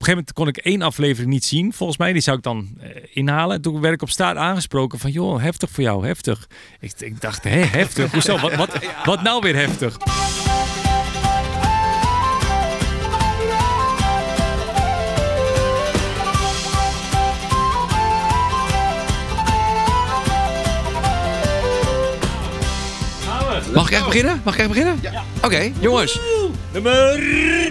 een gegeven moment kon ik 1 aflevering niet zien, volgens mij. Die zou ik dan inhalen. Toen werd ik op straat aangesproken van, joh, heftig voor jou, heftig. Ik dacht, heftig? Hoezo? Wat nou weer heftig? Mag ik echt beginnen? Ja. Oké, jongens. Nummer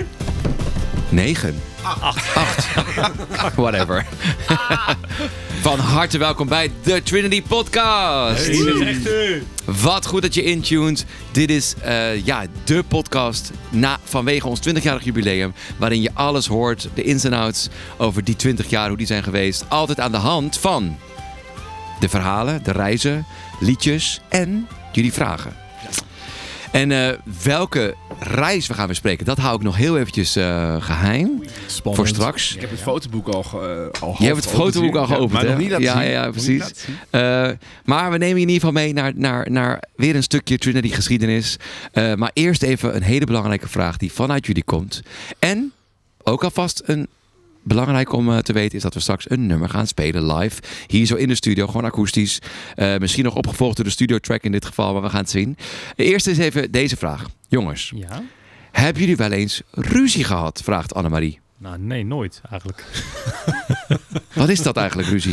9. 8. Whatever. Van harte welkom bij de Trinity Podcast. Wat goed dat je intuned. Dit is de podcast vanwege ons 20-jarig jubileum. Waarin je alles hoort, de ins en outs over die 20 jaar, hoe die zijn geweest. Altijd aan de hand van de verhalen, de reizen, liedjes en jullie vragen. En welke reis we gaan bespreken, dat hou ik nog heel eventjes geheim. Spannend. Voor straks. Ik heb het fotoboek al geopend. Je hebt het fotoboek al geopend, maar hè? nog niet laten zien. Ja, precies. Maar we nemen je in ieder geval mee naar weer een stukje Trinity geschiedenis. Maar eerst even een hele belangrijke vraag die vanuit jullie komt. En ook alvast een belangrijk om te weten is dat we straks een nummer gaan spelen live. Hier zo in de studio, gewoon akoestisch. Misschien nog opgevolgd door de studio track in dit geval, maar we gaan het zien. Eerst is even deze vraag. Jongens, hebben jullie wel eens ruzie gehad? Vraagt Annemarie. Nou, nee, nooit eigenlijk. Wat is dat eigenlijk, ruzie?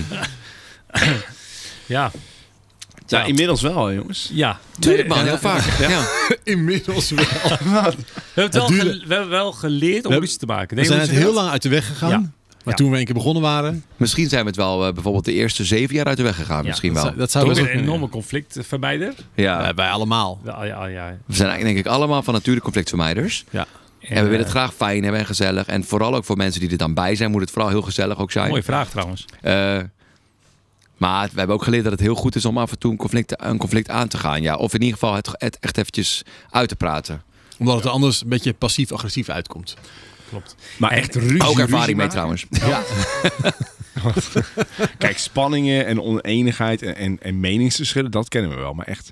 Ja, inmiddels wel, jongens. Ja. Tuurlijk man, heel vaak. Ja. Inmiddels wel. We hebben wel geleerd om ruzie te maken. We zijn het heel lang uit de weg gegaan. Ja. Maar toen we een keer begonnen waren... Misschien zijn we het wel bijvoorbeeld de eerste 7 jaar uit de weg gegaan. Ja, misschien wel. Dat zou toch wel een enorme conflictvermijder. Ja. wij allemaal. Ja. We zijn eigenlijk denk ik allemaal van nature conflictvermijders. Ja. En we willen het graag fijn hebben en gezellig. En vooral ook voor mensen die er dan bij zijn, moet het vooral heel gezellig ook zijn. Mooie vraag trouwens. Maar we hebben ook geleerd dat het heel goed is om af en toe een conflict aan te gaan. Ja. Of in ieder geval het echt eventjes uit te praten. Omdat het anders een beetje passief-agressief uitkomt. Klopt. Maar echt ruzie. Ook ervaring mee maken? trouwens. Ja. Kijk, spanningen en oneenigheid en meningsverschillen, dat kennen we wel. Maar echt...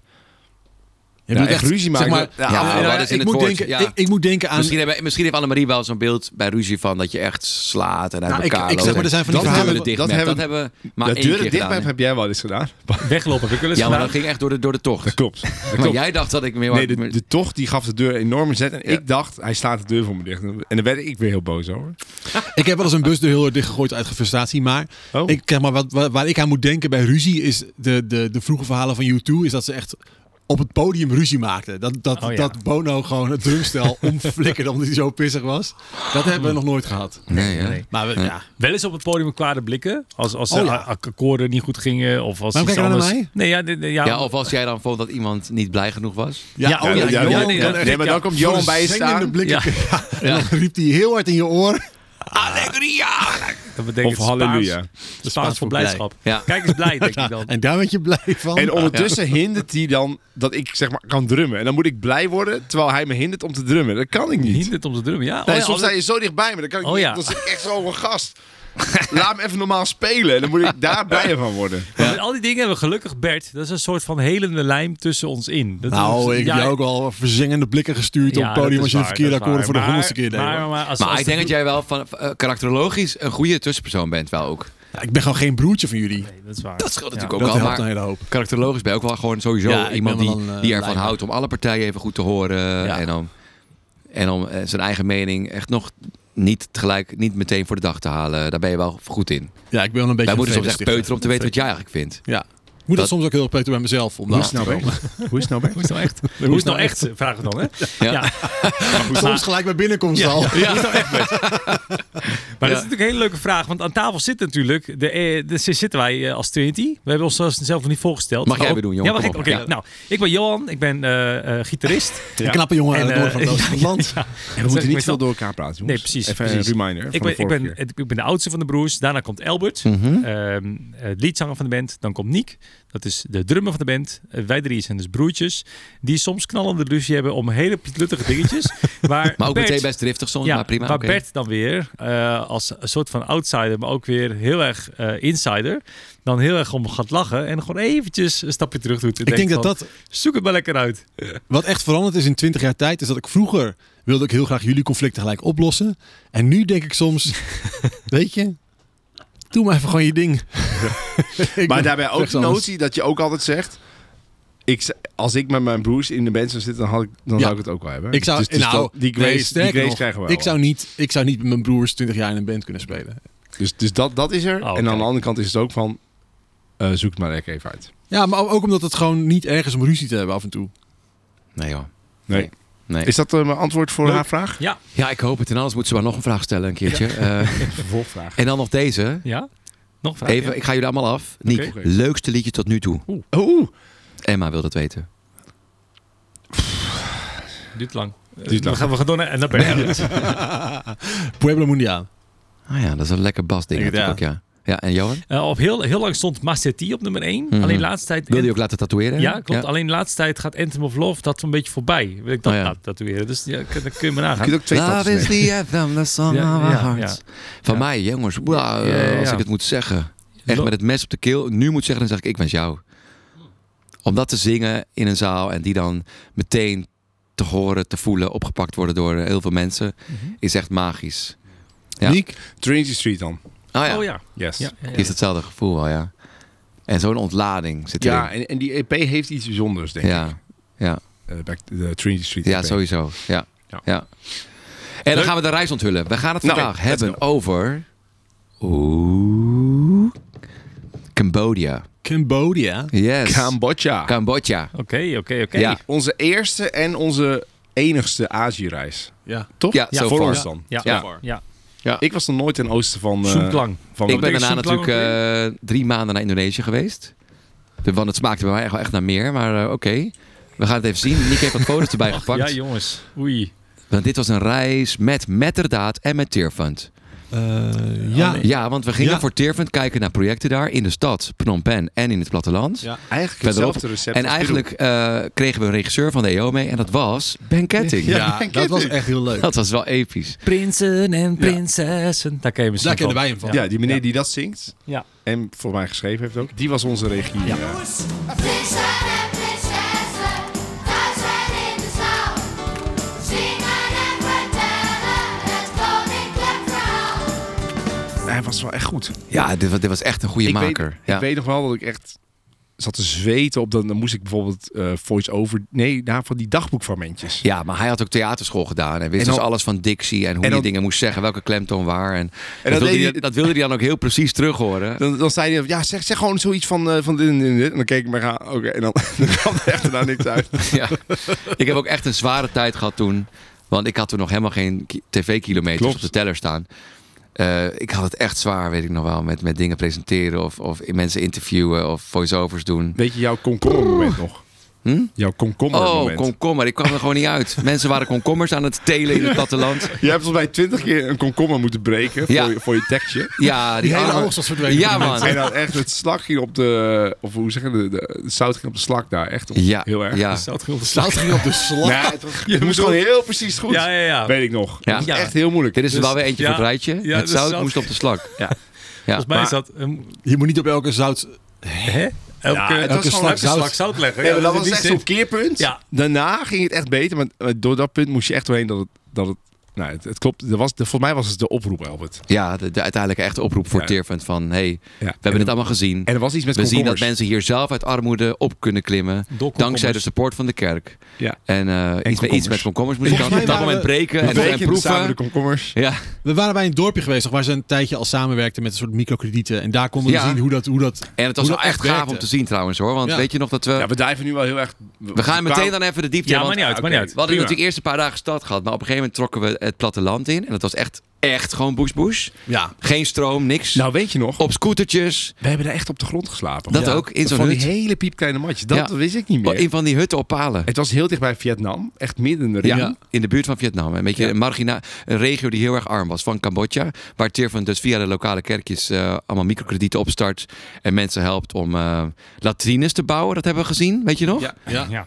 echt ruzie maken. Zeg maar, wat is in het woord? Ik moet denken aan... Misschien heeft Annemarie wel zo'n beeld bij ruzie van dat je echt slaat en uit elkaar loopt. Zeg maar, er zijn van die verhalen... Dat hebben we maar één keer gedaan. Dat heb jij wel eens gedaan. Weglopen heb ik wel eens Ja, maar gedaan. dat ging echt door de tocht. Dat klopt. Maar jij dacht dat ik meer... Nee, de tocht die gaf de deur een enorme zet. En ik dacht, hij slaat de deur voor me dicht. En daar werd ik weer heel boos over. Ik heb wel eens een busdeur heel erg dichtgegooid uit frustratie. Maar, waar ik aan moet denken bij ruzie is de vroege verhalen van U2. Is dat ze echt op het podium ruzie maakten. Dat Bono gewoon het drumstel omflikkerde omdat hij zo pissig was. Dat hebben we nog nooit gehad. Nee. Maar wel eens op het podium kwade blikken. Als akkoorden niet goed gingen. Of als waarom iets kijk je anders. naar mij? Ja, of als jij dan vond dat iemand niet blij genoeg was. Nee, maar dan komt Johan bij je staan. Blikken. En dan riep hij heel hard in je oor. Allegria! Dat betekent Of halleluja. Spaans voor blijdschap. Ja. Kijk eens blij, denk ik dan. En daar werd je blij van. En ondertussen hindert hij dan dat ik zeg maar kan drummen. En dan moet ik blij worden terwijl hij me hindert om te drummen. Dat kan ik niet. Hindert om te drummen, ja. Nee, soms sta je zo dichtbij me. Dan kan ik niet. Dan zit ik echt zo een gast. Laat me even normaal spelen. En dan moet ik daar blijer van worden. Ja. Met al die dingen hebben we gelukkig Bert. Dat is een soort van helende lijm tussen ons in. Ik heb jou ook al verzengende blikken gestuurd op het podium als je de verkeerde akkoorden voor de 100ste keer deed. Maar ik denk dat jij wel van karakterologisch een goede tussenpersoon bent wel ook. Ja, ik ben gewoon geen broertje van jullie. Nee, dat is waar. Dat scheelt natuurlijk dat ook al. helpt een hele hoop. Karakterologisch ben je ook wel gewoon sowieso iemand die ervan houdt om alle partijen even goed te horen. En om zijn eigen mening echt nog niet meteen voor de dag te halen. Daar ben je wel goed in. Ja, ik ben wel een beetje... Wij moeten soms echt peuteren om te weten wat jij eigenlijk vindt. Ja. Ik moet dat soms ook heel erg peuteren bij mezelf. Hoe is het nou echt? Hoe is het nou echt? Vraag het dan, hè? Ja. Soms gelijk bij binnenkomst al. Ja. Hoe is het nou echt, Bert? Maar dat is natuurlijk een hele leuke vraag. Want aan tafel zit natuurlijk... zitten wij als Trinity. We hebben ons zelf nog niet voorgesteld. Mag jij weer doen, jongen? Ja, mag ik? Oké. Nou, ik ben Johan. Ik ben gitarist. Een knappe jongen uit het noorden van het oosten van het land. En we moeten niet veel door elkaar praten, jongens. Nee, precies. Even een reminder. Ik ben de oudste van de broers. Daarna komt Albert. Liedzanger van de band. Dan komt Niek. Dat is de drummer van de band. Wij drie zijn dus broertjes. Die soms knallende ruzie hebben om hele pietluttige dingetjes. Maar ook Bert, meteen best driftig soms, maar prima. Maar Bert dan weer als een soort van outsider, maar ook weer heel erg insider, dan heel erg om gaat lachen en gewoon eventjes een stapje terug doet. Ik denk dat zoek het maar lekker uit. Wat echt veranderd is in 20 jaar tijd, is dat ik vroeger wilde ik heel graag jullie conflicten gelijk oplossen. En nu denk ik soms, weet je, doe maar even gewoon je ding. Maar daarbij ook de notie dat je ook altijd zegt, als ik met mijn broers in de band zou zitten, dan zou ik het ook wel hebben. Die grace krijgen we wel. Ik zou niet met mijn broers 20 jaar in een band kunnen spelen. Dus dat is er. Okay. En aan de andere kant is het ook van, zoek het maar lekker even uit. Ja, maar ook omdat het gewoon niet erg is om ruzie te hebben af en toe. Nee joh. Nee. Nee. Is dat mijn antwoord voor haar vraag? Ja. Ja, ik hoop het. En anders moeten ze maar nog een vraag stellen een keertje. Vervolgvraag. En dan nog deze. Ja? Nog een vraag? Even, ik ga jullie allemaal af. Nick, leukste liedje tot nu toe. Oeh. Emma wil dat weten. Duurt lang. Duurt lang. We gaan door naar Bernard. Pueblo Mundial. Ah ja, dat is een lekker basding natuurlijk ook, ja. Ja, en Johan? Op heel lang stond Maserati op nummer 1. Mhm. Alleen de laatste tijd... Wil je ook laten tatoeëren? Ja, klopt. Alleen de laatste tijd gaat Anthem of Love dat een beetje voorbij. Wil ik dat laten tatoeëren. Dus ja, dan kun je me nagaan. Je kunt ook 2 Love is the anthem, the song of our hearts. Van mij, jongens. Als ik het moet zeggen. Echt met het mes op de keel. Nu moet zeggen, dan zeg ik wens jou. Om dat te zingen in een zaal en die dan meteen te horen, te voelen, opgepakt worden door heel veel mensen, is echt magisch. Ja. Nick, Trinity Street dan. Oh ja. Oh ja. Yes. Ja. Die heeft hetzelfde gevoel wel, ja. En zo'n ontlading zit erin. Ja, en die EP heeft iets bijzonders, denk ik. Ja. Back to the Trinity Street Ja, EP. sowieso. Ja. En dan gaan we de reis onthullen. We gaan het vandaag hebben over Cambodja. Cambodja? Yes. Cambodja. Oké. Ja. Onze eerste en onze enigste Azië-reis. Ja. Toch? Ja, Ja, so voor far. ons dan. Ja. Ik was nog nooit ten oosten van... van Ik ben daarna Soeklang natuurlijk 3 maanden naar Indonesië geweest. Want het smaakte bij mij echt naar meer. Maar oké. We gaan het even zien. Nick heeft wat foto's erbij gepakt. Ja, jongens. Oei. Want dit was een reis met Metterdaad en met Teerfund. Ja, want we gingen voor Teerfund kijken naar projecten daar in de stad, Phnom Penh en in het platteland. Ja. Eigenlijk Verderop. hetzelfde recept. En eigenlijk kregen we een regisseur van de EO mee en dat was Ben Ketting. Ja, dat was echt heel leuk. Dat was wel episch. Prinsen en prinsessen. Daar ken je misschien Daar kennen wij hem van. Ja, die meneer die dat zingt. Ja. En voor mij geschreven heeft ook. Die was onze regie. Ja. Prinsen en prinsessen, thuis en in de zaal. Zingen en vertellen het koninklijk verhaal. Hij was wel echt goed. Ja, dit was echt een goede maker. Ik weet nog wel dat ik echt zat te zweten op. Dan moest ik bijvoorbeeld voice-over... Nee, van die dagboekfragmentjes. Ja, maar hij had ook theaterschool gedaan. En wist En dan- dus alles van dictie en hoe en je dan- dingen moest zeggen. Welke klemtoon waar. En dat dat, wilde deed hij, dat wilde hij dan ook heel precies terug horen. Dan zei hij, ja, zeg gewoon zoiets van dit en dit. En dan keek ik maar gaan, oké. En dan kwam er echt daar niks uit. Ja. Ik heb ook echt een zware tijd gehad toen. Want ik had toen nog helemaal geen tv-kilometers Klopt. op de teller staan. Ik had het echt zwaar, weet ik nog wel. Met dingen presenteren of mensen interviewen of voice-overs doen. Weet je jouw komkommermoment nog? Jouw komkommermoment. Komkommer. Ik kwam er gewoon niet uit. Mensen waren komkommers aan het telen in het platteland. Je hebt volgens mij 20 keer een komkommer moeten breken voor je tekstje. Ja, Die hele arme- oogst was verdwenen. Ja, man. En dan echt het slak ging op de... Of hoe zeg je de zout ging op de slak daar. Echt Ja, heel erg. ja. Zout ging op de slag. Nee, het moest gewoon heel precies goed. Ja. Weet ik nog. Ja. Dat was echt heel moeilijk. Dit is er Dus- wel weer eentje ja. voor het rijtje. Ja, het dus zout zout- moest op de slak. Ja. Ja. Volgens mij is maar- dat... Je moet niet op elke zout... Hè? Ja, het was Elke gewoon slag zout leggen. Nee, maar dat in was die echt zin- zo'n keerpunt. Ja. Daarna ging het echt beter. Maar door dat punt moest je echt doorheen dat het nou, het klopt. Volgens mij was het de oproep, Albert. Ja, de uiteindelijke echte oproep voor Teerfund van... hey, we hebben het allemaal gezien. En er was iets met we zien dat komkommers. mensen hier zelf uit armoede op kunnen klimmen. Dankzij de support van de kerk. Ja. En iets met komkommers moest je dan Volgens op mij dat moment breken en samen de proeven. komkommers. Ja. We waren bij een dorpje geweest nog, waar ze een tijdje al samenwerkten met een soort microkredieten. En daar konden we zien hoe dat En het was hoe wel dat echt gaaf werkte. om te zien trouwens hoor. Want Ja. weet je nog dat we... Ja, we dijven nu wel heel erg... We gaan meteen dan even de diepte Ja, in, maar want niet uit, maar niet uit. we hadden natuurlijk eerst een paar dagen stad gehad. Maar op een gegeven moment trokken we het platteland in. En dat was echt gewoon bush. Ja. Geen stroom, niks. Nou, weet je nog? Op scootertjes. We hebben daar echt op de grond geslapen. Dat ook, in zo'n Van die hut. hele piepkleine matjes. Dat Ja. wist ik niet meer. In van die hutten op palen. Het was heel dicht bij Vietnam. Echt midden in de ring. Ja, in de buurt van Vietnam. Een beetje een regio die heel erg arm was. Van Cambodja. Waar Teerfund dus via de lokale kerkjes allemaal microkredieten opstart. En mensen helpt om latrines te bouwen. Dat hebben we gezien. Weet je nog? Ja. Ja.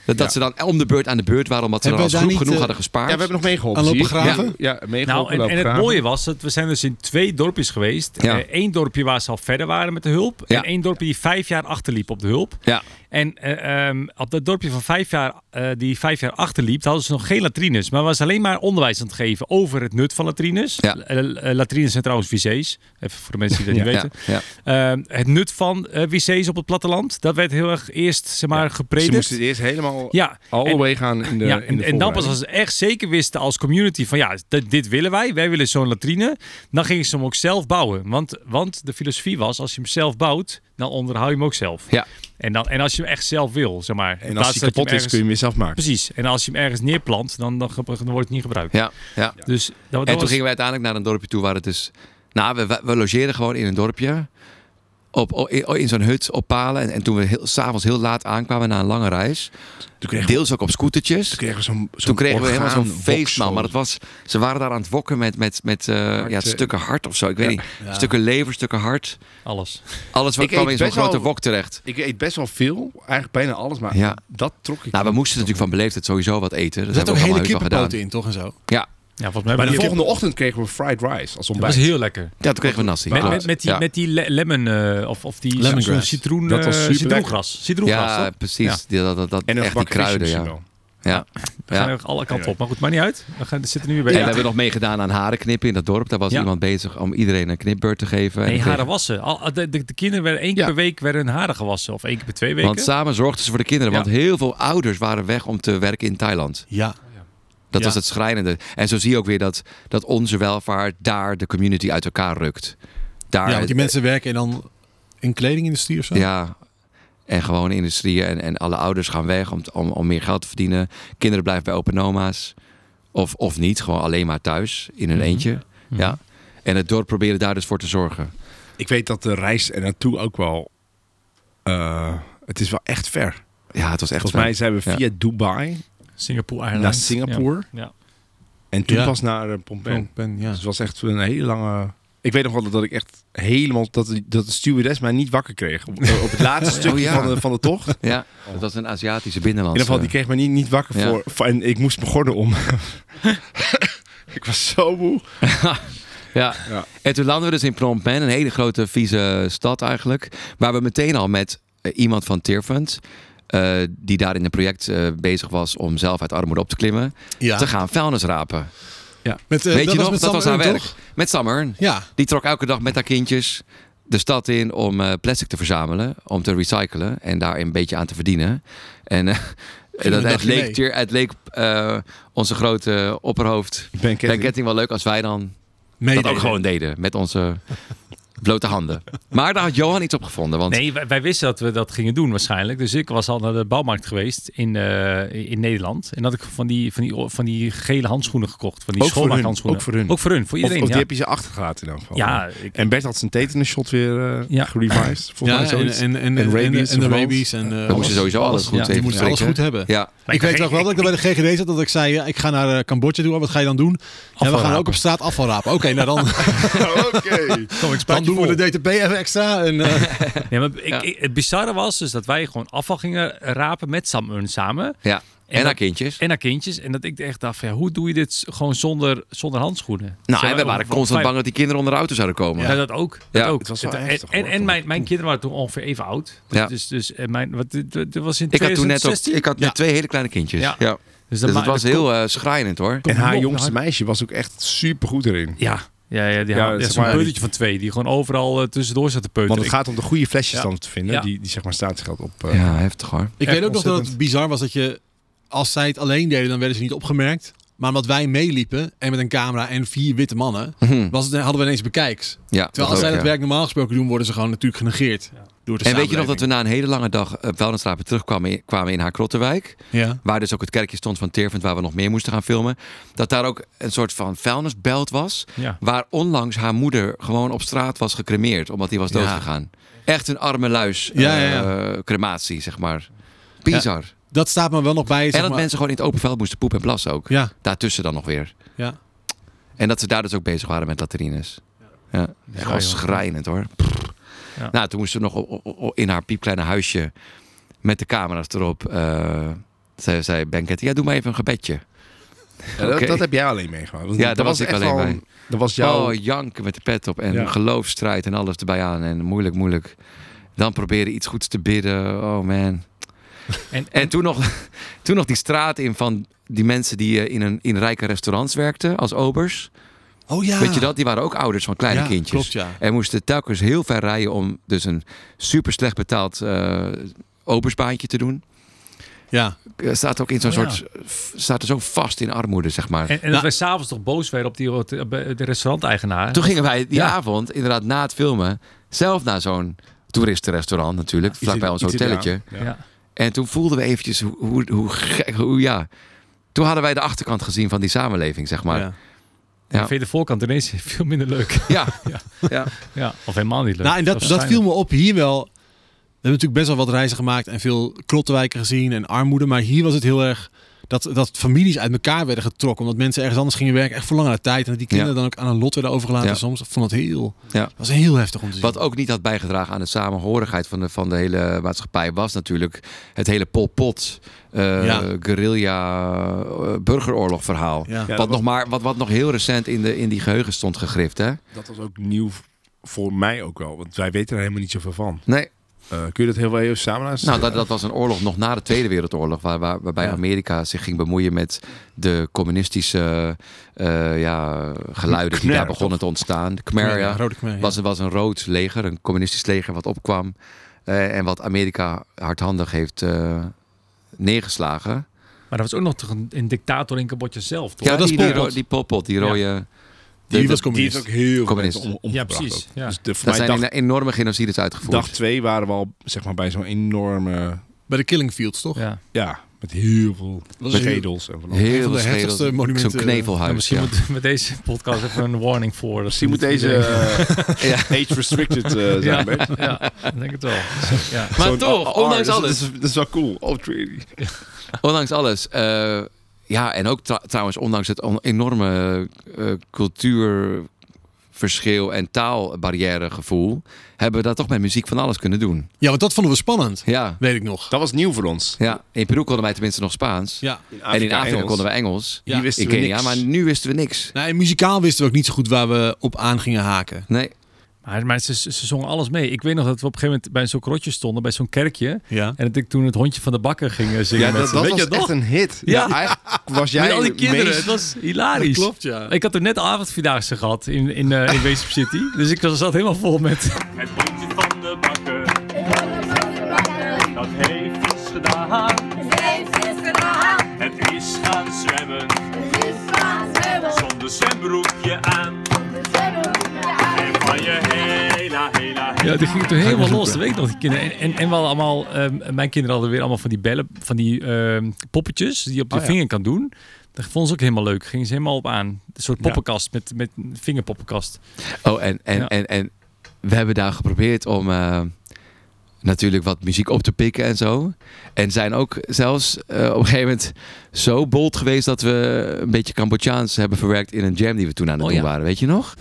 Dat ze dan om de beurt aan de beurt waren, omdat ze dan als Hebben groep we daar genoeg niet, hadden gespaard. Ja, we hebben nog meegeholpen. Aan lopen zie je? graven? Ja, meegeholpen. Nou, en lopen het graven. mooie was dat we zijn dus in 2 dorpjes geweest. Ja. 1 dorpje waar ze al verder waren met de hulp. Ja. En 1 dorpje die 5 jaar achterliep op de hulp. Ja. En op dat dorpje van 5 jaar, die 5 jaar achterliep, hadden ze nog geen latrines. Maar was alleen maar onderwijs aan het geven over het nut van latrines. Ja. Latrines zijn trouwens wc's. Even voor de mensen die dat niet weten. Ja. Het nut van wc's op het platteland, dat werd heel erg eerst zeg maar, Ze gepredikt. moesten eerst helemaal Ja, all the en- way gaan in de ja, in de en dan pas voorbereiding. als ze echt zeker wisten als community van ja, dit willen wij willen zo'n latrine, dan gingen ze hem ook zelf bouwen. Want de filosofie was, als je hem zelf bouwt, dan onderhoud je hem ook zelf. Ja. En als je hem echt zelf wil, zeg maar. in En plaats als die dat je kapot hem is, kun je hem weer zelf maken. Precies. En als je hem ergens neerplant, dan wordt het niet gebruikt. Ja. Dus dat En toen was... gingen we uiteindelijk naar een dorpje toe waar het dus... Nou, we logeerden gewoon in een dorpje. In zo'n hut op palen. En toen we 's avonds heel laat aankwamen na een lange reis. Toen kregen we, Deels ook op scootertjes. toen kregen we zo'n Toen kregen we helemaal zo'n orgaan- feestmaal. Maar box- ze waren daar aan het wokken met stukken hart of zo. Ik weet niet. Stukken lever, stukken hart. Alles. Alles wat Ik kwam eet in zo'n best grote wel- wok terecht. Ik eet best wel veel, eigenlijk bijna alles, maar Ja. dat trok ik. Nou, we moesten natuurlijk van beleefdheid sowieso wat eten. Dat Er zat hebben ook we ook hele allemaal heus wel gedaan. kippenpoten in, toch? En zo. Ja, Ja, volgens mij Maar de hebben we volgende ochtend kregen we fried rice als dat ontbijt. was heel lekker. ja, toen kregen we nasi. Met, klopt. met die, Ja. met die lemon of die Lemongrass. zo'n citroen, Dat was super citroengras. Citroengras, Ja, toch? precies. Ja. Dat En een echt die gebakken kruiden, visje ja. misschien Ja. We gaan Ja. er alle kanten op. Maar goed, maakt niet uit. We zitten nu weer En bij. we hebben nog meegedaan aan harenknippen in dat dorp. Daar was Ja. iemand bezig om iedereen een knipbeurt te geven. En Nee, we haren kregen- wassen. De kinderen werden 1 keer Ja. per week hun haren gewassen. Of 1 keer per 2 weken. Want samen zorgden ze voor de kinderen. Ja. Want heel veel ouders waren weg om te werken in Thailand. Ja. Dat Ja. was het schrijnende. En zo zie je ook weer dat onze welvaart daar de community uit elkaar rukt. Daar, Ja, want die mensen werken dan in kledingindustrie of zo? Ja, en gewoon industrieën en alle ouders gaan weg om meer geld te verdienen. Kinderen blijven bij opa en oma's. Of niet, gewoon alleen maar thuis in hun eentje. Ja. En het dorp proberen daar dus voor te zorgen. Ik weet dat de reis er naartoe ook wel... het is wel echt ver. Ja, het was echt Volgens mij fijn. zijn we via Dubai Singapore Airlines. naar Singapore. Ja. En toen Ja. pas naar Phnom Penh. Ja. Dus het was echt een hele lange... Ik weet nog wel dat ik echt helemaal... Dat de stewardess mij niet wakker kreeg. Op het laatste stukje ja. van de tocht. In Ja, het was een Aziatische ieder binnenlandse. geval, die kreeg mij niet wakker Ja. voor... En ik moest mijn gordel om. Ik was zo moe. Ja. Ja. En toen landden we dus in Phnom Penh, een hele grote vieze stad eigenlijk. Waar we meteen al met iemand van Tearfund, die daar in een project bezig was om zelf uit armoede op te klimmen, Ja. te gaan vuilnis rapen. Met, Weet je nog? met Dat was Sam haar Earn, werk. toch? Met Summer. Ja. Die trok elke dag met haar kindjes de stad in om plastic te verzamelen, om te recyclen en daar een beetje aan te verdienen. En een dagje het leek onze grote opperhoofd Ben Ben Ketting wel leuk als wij dan dat ook gewoon deden met onze blote handen. Maar daar had Johan iets op gevonden. Want Nee, wij wisten dat we dat gingen doen waarschijnlijk. Dus ik was al naar de bouwmarkt geweest in Nederland. En had ik van die gele handschoenen gekocht. Van die Ook voor hun, schoonmaakhandschoenen. ook voor hun. Ook voor hun, voor iedereen. Of die ja. heb je ze achtergelaten in elk geval. Ja, En Bert had zijn tetanus shot weer Ja. gerevised. Volgens mij zoiets. en En rabies en de en rabies. En, we moesten sowieso alles goed Ja, even die moesten alles bespreken. goed hebben. Ja, Ik weet nog wel dat ik bij de GGD zat dat ik zei, ik ga naar Cambodja toe. Wat ga je dan doen? Ja, we gaan ook op straat afval rapen. Oké, nou dan, Oké. dan doen we de DTP even extra. En, Ja, maar het bizarre was dus dat wij gewoon afval gingen rapen met Sam Earn samen. ja. En haar kindjes. En haar kindjes. En dat ik echt dacht van, ja, hoe doe je dit gewoon zonder handschoenen? Nou, Zo, en we waren constant bang dat die kinderen onder de auto zouden komen. Ja, dat ook. Dat Ja. ook. Het was wel Het- heftig, hoor, en vond mijn ik. kinderen waren toen ongeveer even oud. Ja. Dus dat was in Ik had toen net ook, 2016. ik had net 2 hele kleine kindjes. Ja. Ja. Dus, Dus het was heel schrijnend hoor. En haar nog- jongste meisje was ook echt super goed erin. Ja, die Ja, had zeg zo'n maar- peutertje van 2 die gewoon overal tussendoor zat te peuteren. Want het gaat om de goede flesjes Ja. dan te vinden. Ja. Die zeg maar statiegeld op. Ja, heftig hoor. ik Echt weet ook nog dat het ontzettend. bizar bizar was dat je, als zij het alleen deden, dan werden ze niet opgemerkt. Maar omdat wij meeliepen en met een camera en 4 witte mannen, hadden we ineens bekijks. Ja, Terwijl als zij dat werk normaal gesproken doen, worden ze gewoon natuurlijk genegeerd. Door de En weet je nog dat we samenleving. na een hele lange dag vuilnisrapen terugkwamen in haar Krottenwijk? Ja. Waar dus ook het kerkje stond van Tearfund, waar we nog meer moesten gaan filmen. Dat daar ook een soort van vuilnisbelt was. Ja. Waar onlangs haar moeder gewoon op straat was gecremeerd, omdat die was Ja. doodgegaan. Echt een arme luis crematie, zeg maar. Bizar. Dat staat me wel nog bij. En zeg dat maar. mensen gewoon in het open veld moesten poepen en plassen ook. Ja, Daartussen dan nog weer. ja. En dat ze daar dus ook bezig waren met latrines. Ja, echt wel joh. schrijnend hoor. Ja. Nou, toen moesten we nog in haar piepkleine huisje met de camera's erop zei Benket, doe maar even een gebedje. Ja, Oké. dat heb jij alleen meegemaakt. Want Ja, daar was ik echt alleen wel bij. Dat was jouw... Janken met de pet op. En Ja. geloofsstrijd en alles erbij aan. En moeilijk. Dan proberen iets goeds te bidden. Oh man. En toen nog die straat in van die mensen die in rijke restaurants werkten als obers. Oh ja. Weet je dat? Die waren ook ouders van kleine Ja, kindjes. klopt, ja. En moesten telkens heel ver rijden om dus een super slecht betaald obersbaantje te doen. Ja. Staat ook in zo'n soort... Staat er zo vast in armoede, zeg maar. En dat wij s'avonds toch boos werden op de restauranteigenaar. Toen gingen wij die avond, inderdaad na het filmen, zelf naar zo'n toeristenrestaurant natuurlijk. Vlakbij ons hotelletje. Ja. En toen voelden we eventjes hoe gek... Toen hadden wij de achterkant gezien van die samenleving, zeg maar. Ja. Ja. Ik vind de voorkant ineens veel minder leuk. Ja. Ja, of helemaal niet leuk. Nou, en dat viel me op hier wel. We hebben natuurlijk best wel wat reizen gemaakt en veel klottenwijken gezien en armoede. Maar hier was het heel erg dat families uit elkaar werden getrokken. Omdat mensen ergens anders gingen werken, echt voor langere tijd. En dat die kinderen dan ook aan een lot werden overgelaten. Ja. Soms ik vond het was heel heftig om te zien. Wat ook niet had bijgedragen aan de samenhorigheid van de hele maatschappij was natuurlijk het hele Pol Pot guerrilla burgeroorlog verhaal. Ja. Wat nog heel recent in die geheugen stond gegrift, hè? Dat was ook nieuw voor mij ook wel. Want wij weten er helemaal niet zoveel van. Nee. Kun je dat heel even samen Nou, dat was een oorlog nog na de Tweede Wereldoorlog, waarbij Amerika zich ging bemoeien met de communistische geluiden die daar begonnen te ontstaan. De Khmer, Rode Khmer, was een rood leger, een communistisch leger wat opkwam en wat Amerika hardhandig heeft neergeslagen. Maar dat was ook nog toch een dictator in Cambodja zelf, toch? Ja, dat is Pol Pot. die Pol Pot, die rode... Die was Die communist. heeft ook heel veel Communist. mensen omgebracht. Ja, precies. ook. Ja. Dus voor Daar mij zijn dag enorme genocides uitgevoerd. 2 waren we al zeg maar, bij zo'n enorme... Bij de Killing Fields, toch? Ja. Ja, met heel veel Dat is schedels. En van alles. Een Heel van de veel heftigste schedels. monumenten. Zo'n knevelhuis. Ja, misschien moet met deze podcast even een warning voor. Misschien moet deze age-restricted zijn. Ja, Bert. ja, ik denk het wel. Ja. Maar Zo'n toch, R, ondanks dat alles. is- Dat is wel cool. Oh, Trinity. Ondanks alles. En ook trouwens, ondanks het enorme cultuurverschil en taalbarrièregevoel, hebben we dat toch met muziek van alles kunnen doen. Ja, want dat vonden we spannend. Ja. Weet ik nog. Dat was nieuw voor ons. Ja. In Peru konden wij tenminste nog Spaans. Ja. En in Afrika Engels. konden we Engels. Ja. Hier wisten In we Kenia, niks. maar nu wisten we niks. Nou, en muzikaal wisten we ook niet zo goed waar we op aan gingen haken. Nee. Maar ze zongen alles mee. Ik weet nog dat we op een gegeven moment bij zo'n krotje stonden, bij zo'n kerkje. Ja. En dat ik toen het hondje van de bakker ging zingen. Ja, met dat ze. was Weet je echt een hit. Ja. Eigenlijk was jij Met al die het kinderen. meest- Het was hilarisch. Dat klopt, ja. Ik had er net avondvierdaagse gehad in Weesp City. Dus ik zat helemaal vol met... Het hondje van de bakker, dat heeft iets gedaan. Het is gaan zwemmen, zonder zwembroekje aan. En van je hela. Ja, die ging toen helemaal los. Dat weet ik nog, die kinderen. En we hadden allemaal... mijn kinderen hadden weer allemaal van die bellen, van die poppetjes die je op je vinger kan doen. Dat vonden ze ook helemaal leuk. Gingen ze helemaal op aan. Een soort poppenkast met een vingerpoppenkast. Oh, en we hebben daar geprobeerd om natuurlijk wat muziek op te pikken en zo. En zijn ook zelfs op een gegeven moment zo bold geweest dat we een beetje Cambodjaans hebben verwerkt in een jam die we toen aan het doen waren. Weet je nog?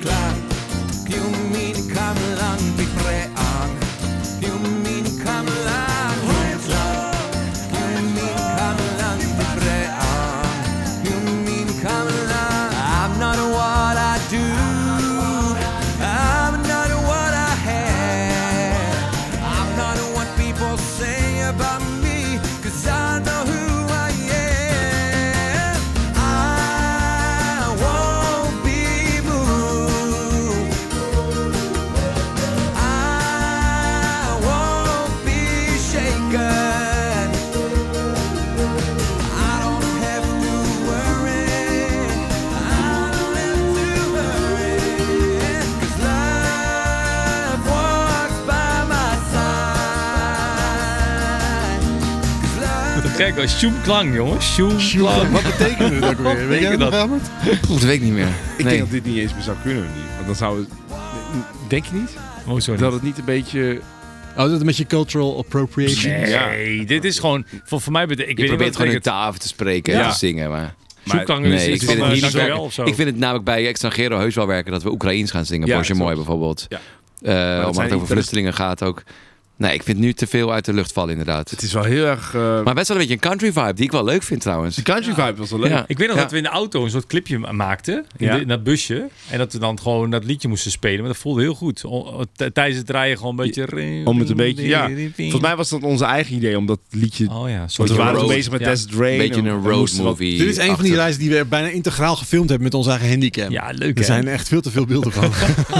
Kijk, Sjoem Klang, jongens. Sjoem Klang. Wat betekent het ook weer? Weet jij dat, Robert? Dat weet ik niet meer. Ik denk dat dit niet eens meer zou kunnen. Want dan zou het... Denk je niet? Oh, sorry. Dat het niet een beetje... Oh, dat is met je cultural appropriation. Nee, dit is gewoon... Voor mij betekent... Ik Je weet niet probeert wat gewoon in het taal te spreken en Ja. te zingen. Maar Sjoemklang nee, is ik iets vind van het niet Nagoya werken. of zo. Ik vind het namelijk bij Extranjero heus wel werken dat we Oekraïens gaan zingen. Ja, Borje Mooi klopt. bijvoorbeeld. Ja. Omdat zijn het over niet- vluchtelingen gaat ook. Nee, ik vind nu te veel uit de lucht vallen inderdaad. Het is wel heel erg... Maar best wel een beetje een country vibe, die ik wel leuk vind trouwens. Die country vibe was wel leuk. Ja. Ik weet nog dat we in de auto een soort clipje maakten. In dat busje. En dat we dan gewoon dat liedje moesten spelen. Maar dat voelde heel goed. Tijdens het rijden gewoon een beetje... Om het een beetje... Ja. Volgens mij was dat onze eigen idee om dat liedje... Oh ja. Want we waren bezig met Desert Rain. Een beetje een road movie. Dit is een van die reizen die we bijna integraal gefilmd hebben met onze eigen handicam. Ja, leuk hè? Er zijn echt veel te veel beelden van.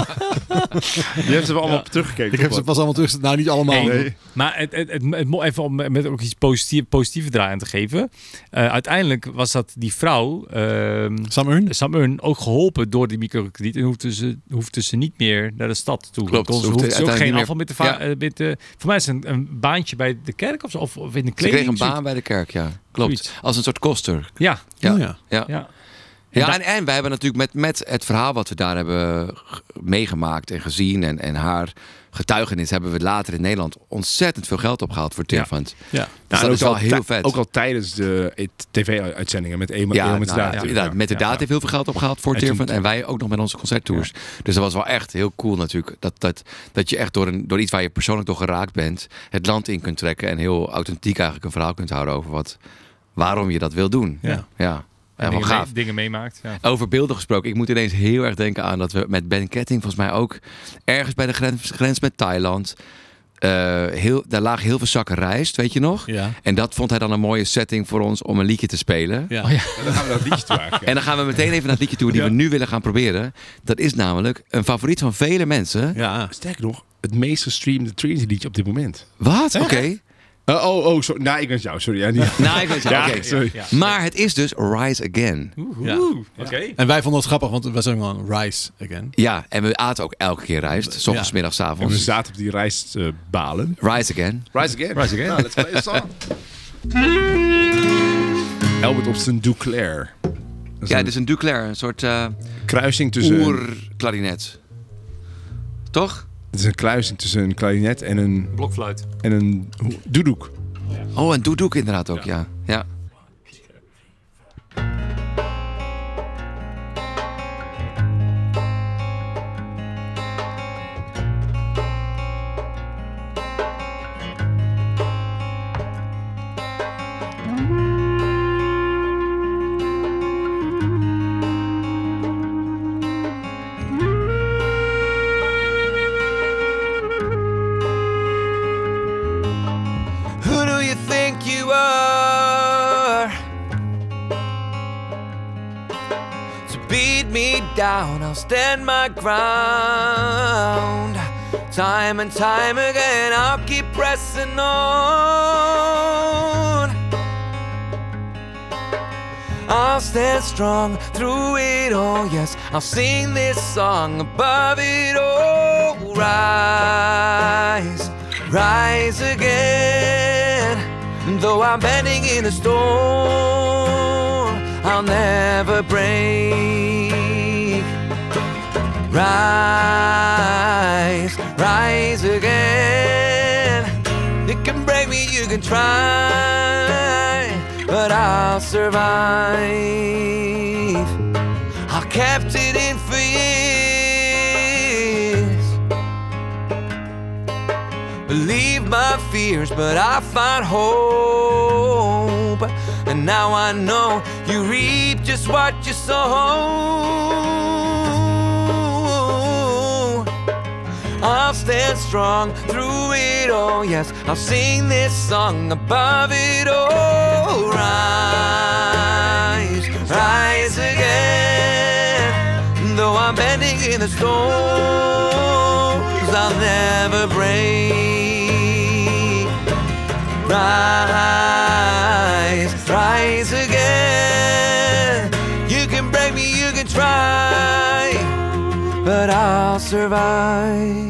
Die hebben ze wel allemaal teruggekeken. Ik heb ze pas allemaal terug... Nou, niet allemaal. Nee. Maar even om met ook iets positieve draai aan te geven. Uiteindelijk was dat die vrouw... Sam Earn ook geholpen door die microkrediet. En hoefde ze niet meer naar de stad toe. Klopt. Ze hoefde ook geen afval met voor mij is het een baantje bij de kerk of zo. Of in de kleding. Ze kreeg een baan bij de kerk, ja. Klopt. Zoiets. Als een soort koster. Ja. Ja, en wij hebben natuurlijk met het verhaal wat we daar hebben meegemaakt en gezien en haar getuigenis hebben we later in Nederland ontzettend veel geld opgehaald voor Teerfund. Ja. Dus dat is wel heel vet. Ook al tijdens de tv-uitzendingen met Emo met de Daad. Met de Daad heeft heel veel geld opgehaald voor Teerfund en wij ook nog met onze concerttours. Ja. Dus dat was wel echt heel cool natuurlijk. Dat je echt door iets waar je persoonlijk door geraakt bent, het land in kunt trekken en heel authentiek eigenlijk een verhaal kunt houden over waarom je dat wil doen. Ja. Dingen meemaakt. Ja. Over beelden gesproken. Ik moet ineens heel erg denken aan dat we met Ben Ketting volgens mij ook ergens bij de grens met Thailand. Daar lagen heel veel zakken rijst, weet je nog? Ja. En dat vond hij dan een mooie setting voor ons om een liedje te spelen. Ja. En dan gaan we dat liedje toe maken. En dan gaan we meteen even naar het liedje toe die we nu willen gaan proberen. Dat is namelijk een favoriet van vele mensen. Ja. Sterker nog, het meest gestreamde Trinity liedje op dit moment. Wat? Oké. Sorry. Nou, ik wens jou. Sorry. Ja, Nou, ik weet het. Oké. sorry. Ja. Maar het is dus Rise Again. Oké. En wij vonden het grappig, want we zijn gewoon Rise Again. Ja, en we aten ook elke keer rijst. 's ochtends, middags, 's En we avonds. zaten op die rijstbalen. Rise Again. Rise again. Nou, let's play a song. Albert Obston Duclair. Ja, dit is een Duclair. Een soort Kruising tussen... oerklarinet. Toch? Het is een kruising tussen een klarinet en een... Blokfluit. En een doedoek. Oh, en doedoek inderdaad ook, ja. Who do you think you are? To beat me down, I'll stand my ground. Time and time again, I'll keep pressing on. I'll stand strong through it all, yes. I'll sing this song above it all. Rise, rise again. Though I'm bending in a storm, I'll never break. Rise, rise again. You can break me, you can try, but I'll survive. I kept it in for years. Believe my fears, but I find hope. And now I know you reap just what you sow. I'll stand strong through it all, yes. I'll sing this song above it all. Rise, rise again. Though I'm bending in the storms, I'll never break. Rise, rise again. You can break me, you can try, but I'll survive.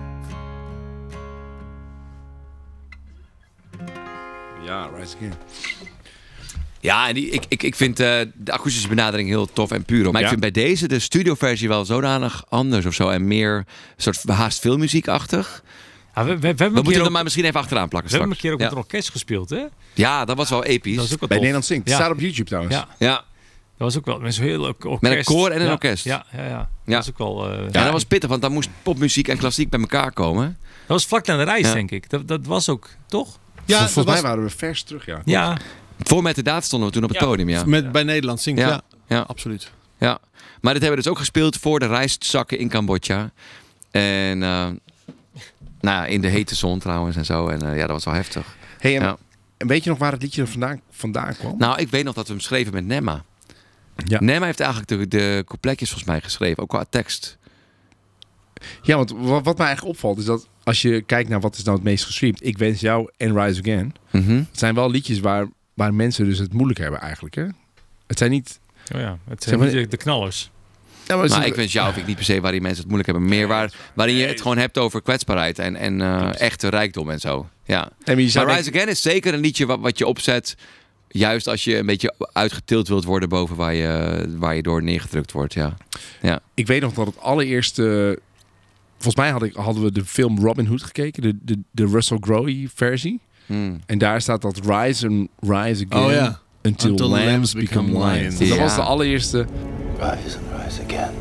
Ja, Rise Again. Ja, en ik vind de akoestische benadering heel tof en puur. Maar ik vind bij deze de studioversie wel zodanig anders of zo. En meer een soort haast filmmuziekachtig. Ja, we moeten er maar misschien even achteraan plakken We hebben straks. een keer ook met een orkest gespeeld, hè? Ja, dat was wel episch. Dat is ook wel Bij tof. Nederland Zingt. Ja. Staat op YouTube trouwens. Ja. Ja. was ook wel met zo'n heel orkest. Met een koor en een orkest. Ja. Dat was ook wel... dat was pittig, want dan moest popmuziek en klassiek bij elkaar komen. Dat was vlak na de reis, denk ik. Dat was ook, toch? Ja, volgens mij waren we vers terug, Ja. Voor Met de Daad stonden we toen op het podium, ja. Bij Nederland zingt, ja, absoluut. Ja, maar dit hebben we dus ook gespeeld voor de rijstzakken in Cambodja. En in de hete zon trouwens en zo. En dat was wel heftig. Hey, en weet je nog waar het liedje vandaan kwam? Nou, ik weet nog dat we hem schreven met Nemma. Ja. Nemma heeft eigenlijk de coupletjes volgens mij geschreven, ook qua tekst. Ja, want wat mij eigenlijk opvalt is dat als je kijkt naar wat is nou het meest gestreamd, Ik Wens Jou en Rise Again. Het zijn wel liedjes waar mensen dus het moeilijk hebben eigenlijk. Hè? Het zijn niet... Oh ja, het zijn niet de knallers. Ja, maar Ik Wens Jou vind ik niet per se waarin mensen het moeilijk hebben. Meer waarin je het gewoon hebt over kwetsbaarheid en echte rijkdom en zo. Ja. Maar Rise Again is zeker een liedje wat je opzet, juist als je een beetje uitgetild wilt worden boven waar je door neergedrukt wordt. Ja. Ik weet nog dat het allereerste... Volgens mij hadden we de film Robin Hood gekeken, de Russell Crowe versie. En daar staat dat rise and rise again. Oh ja. Until lambs become lions. Ja. Dat was de allereerste. Rise and rise again.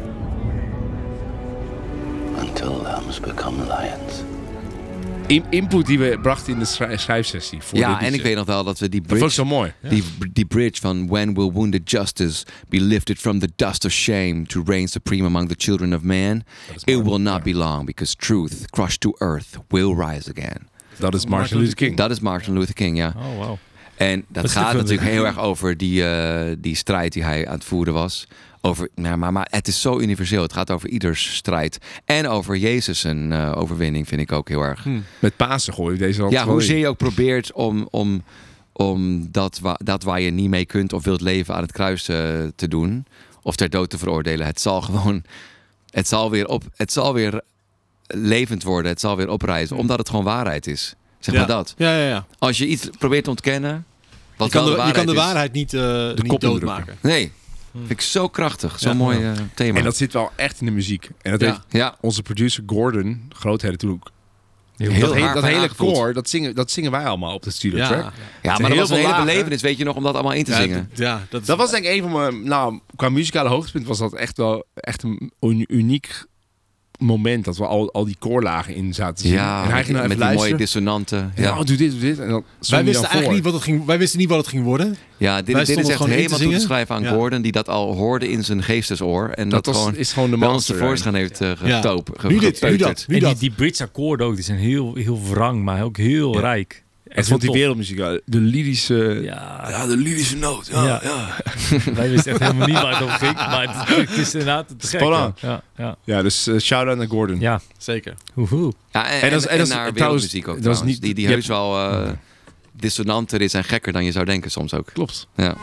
Until lambs become lions. Input die we brachten in de schrijfsessie. Voor dit en ik weet nog wel dat we die dat vond ik zo mooi. Die bridge van When will wounded justice be lifted from the dust of shame to reign supreme among the children of man? It will not be long because truth crushed to earth will rise again. Dat is Martin Luther King. Dat is Martin Luther King, ja. Oh, wow. En dat gaat natuurlijk heel erg over die strijd die hij aan het voeren was. Maar het is zo universeel. Het gaat over ieders strijd. En over Jezus' overwinning vind ik ook heel erg. Met Pasen gooi je deze altijd wel hoezeer in. je ook probeert om dat waar je niet mee kunt of wilt leven aan het kruis te doen. Of ter dood te veroordelen. Het zal weer levend worden. Het zal weer oprijzen. Omdat het gewoon waarheid is. Zeg maar dat. Ja. Als je iets probeert te ontkennen. Je kan de waarheid niet doodmaken. Nee. Vind ik zo krachtig. Zo'n mooi thema. En dat zit wel echt in de muziek. En dat heeft onze producer Gordon Grootheden toen ook. Dat hele koor, dat zingen wij allemaal op de studio track. Ja, maar dat was een hele belevenis, weet je nog, om dat allemaal in te zingen. Dat was denk ik een van mijn... Nou, qua muzikale hoogtepunt was dat echt een uniek moment dat we al die koorlagen in zaten te zingen. Ja, en hij ging met die mooie dissonanten. Ja, doe dit. En dan wij wisten eigenlijk niet wat het ging. Wij wisten niet wat het ging worden. Ja, dit is echt helemaal toe te schrijven aan Gordon, die dat al hoorde in zijn geestesoor. En dat is gewoon de bij master ons tevoorschijn heeft getopen. Nu dat. En die Brits akkoorden ook, die zijn heel wrang, maar ook heel rijk. Ik vond die wereldmuziek, de lyrische... de lyrische noot. Ja. Wij wisten echt helemaal niet waar het over ging, maar het is inderdaad te gek. Ja, dus shout-out naar Gordon. Ja, zeker. Ja, en naar wereldmuziek ook trouwens. Die heus wel dissonanter is en gekker dan je zou denken soms ook. Klopt. Ja.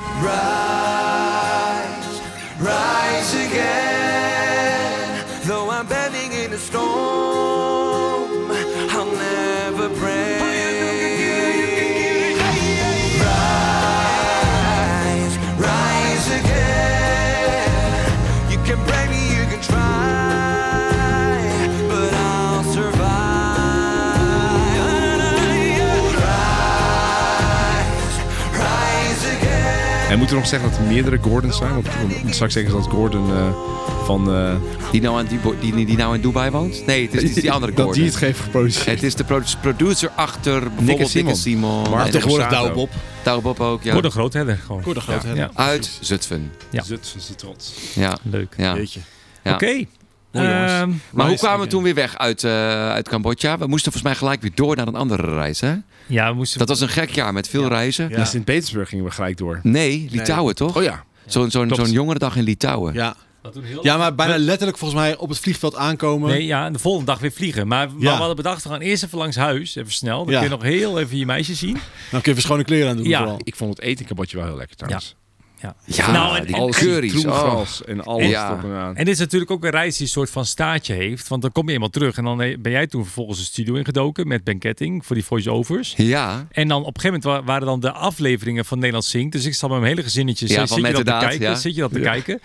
Rise again. Though I'm bending in a storm, I'll never break. Rise again. You can break me, you can try, but I'll survive. Rise again. En moeten we nog zeggen dat er meerdere Gordons zijn? Want straks zeggen ze dat Gordon van... Die nou in Dubai woont? Nee, het is die andere Gordon. Dat die het heeft geproduceerd. Het is de producer achter bijvoorbeeld Nick en Simon. Maar tegenwoordig Douwe Bob. Douwe Bob ook, ja. Gordon Grootheden gewoon. Gordon Grootheden. Ja. Uit Zutphen. Ja. Zutphense trots. Ja. Leuk. Ja. Weet je. Ja. Oké. Maar hoe kwamen we toen weer weg uit Cambodja? We moesten volgens mij gelijk weer door naar een andere reis, hè? Ja, we moesten... Dat was een gek jaar met veel reizen. Ja. Sint-Petersburg gingen we gelijk door. Nee, Litouwen toch? Oh ja. Zo'n jongerendag in Litouwen. Ja, maar bijna letterlijk volgens mij op het vliegveld aankomen. Nee, ja, en de volgende dag weer vliegen. Maar we hadden bedacht, we gaan eerst even langs huis. Even snel. Dan kun je nog heel even je meisje zien. Dan kun je even schone kleren aan doen. Ja. Vooral. Ik vond het eten in Cambodja wel heel lekker trouwens. Ja, nou, en die Alles curry's. troegras en alles Ja. erop en aan. En dit is natuurlijk ook een reis die een soort van staartje heeft. Want dan kom je eenmaal terug. En dan ben jij toen vervolgens de studio ingedoken met Ben Ketting voor die voice-overs. Ja. En dan op een gegeven moment waren dan de afleveringen van Nederlands Zingt. Dus ik zat met mijn hele gezinnetje. Ja, zit van je Met dat de te Daad, kijken? ja. Zit je dat te kijken?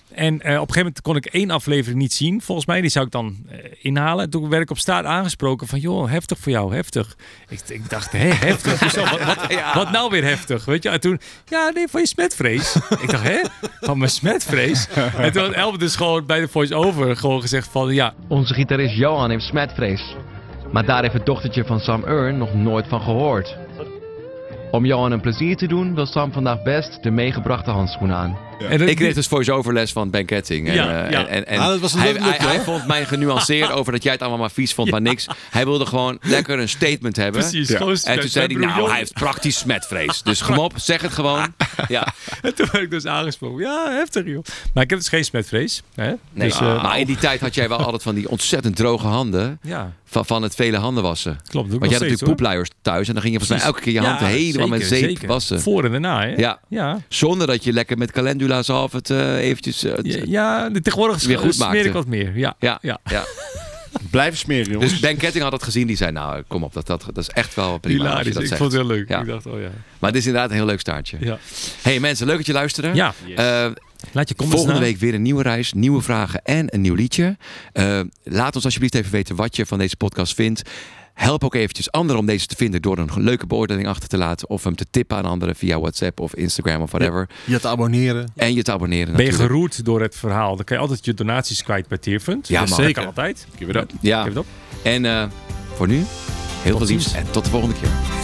En op een gegeven moment kon ik 1 aflevering niet zien. Volgens mij, die zou ik dan inhalen. En toen werd ik op straat aangesproken van... joh, heftig voor jou, heftig. Ik dacht, heftig? Hoezo? Wat nou weer heftig? Weet je? En toen, van je smetvrees. Ik dacht, van mijn smetvrees? En toen had Elbe dus gewoon bij de voice-over gewoon gezegd van... ja, Onze gitarist Johan heeft smetvrees. Maar daar heeft het dochtertje van Sam Urn nog nooit van gehoord. Om Johan een plezier te doen wil Sam vandaag best de meegebrachte handschoenen aan. Ja. Ik kreeg dus voice-over les van Ben Ketting. Dat was hij vond mij genuanceerd over dat jij het allemaal maar vies vond, maar niks. Hij wilde gewoon lekker een statement hebben. Precies. En toen zei hij, hij heeft praktisch smetvrees. Dus kom op, zeg het gewoon. Ja. En toen werd ik dus aangesproken. Ja, heftig joh. Maar ik heb dus geen smetvrees. Hè? Nee, Dus, maar in die tijd had jij wel altijd van die ontzettend droge handen. Ja. Van het vele handen wassen. Klopt, doe ik Want je had nog natuurlijk poepluiers thuis. En dan ging je volgens mij elke keer je handen helemaal met zeep wassen. Voor en daarna, hè? Ja. Zonder dat je lekker met calendula zalf het eventjes... tegenwoordig weer goed smeer ik wat meer. Ja. Blijven smeren, jongens. Dus Ben Ketting had het gezien. Die zei, nou, kom op. Dat is echt wel prima. Hilarisch. Ik vond het heel leuk. Ik dacht, Maar het is inderdaad een heel leuk staartje. Ja. Hey mensen, leuk dat je luisterde. Ja. Laat je volgende week weer een nieuwe reis, nieuwe vragen en een nieuw liedje. Laat ons alsjeblieft even weten wat je van deze podcast vindt. Help ook eventjes anderen om deze te vinden door een leuke beoordeling achter te laten. Of hem te tippen aan anderen via WhatsApp of Instagram of whatever. Je te abonneren. En je te abonneren Ben je natuurlijk. geroerd door het verhaal? Dan kan je altijd je donaties kwijt bij Tearfund. Ja, dus man. zeker. Altijd. Give it up. Ja. Give it up. En voor nu, heel veel liefs en tot de volgende keer.